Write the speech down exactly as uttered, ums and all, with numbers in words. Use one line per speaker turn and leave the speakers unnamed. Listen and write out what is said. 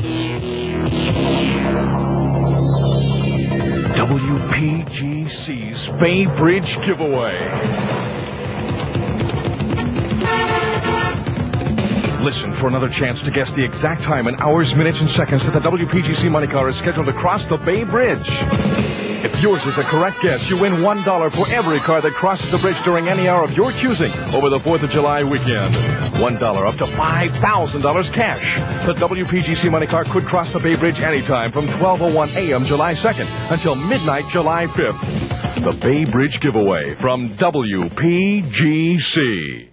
W P G C's Bay Bridge giveaway. Listen for another chance to guess the exact time in hours, minutes, and seconds that the W P G C money car is scheduled to cross the Bay Bridge. If yours is a correct guess, you win one dollar for every car that crosses the bridge during any hour of your choosing over the fourth of July weekend. one dollar up to five thousand dollars cash. The W P G C money car could cross the Bay Bridge anytime from twelve oh one a.m. July second until midnight July fifth. The Bay Bridge giveaway from W P G C.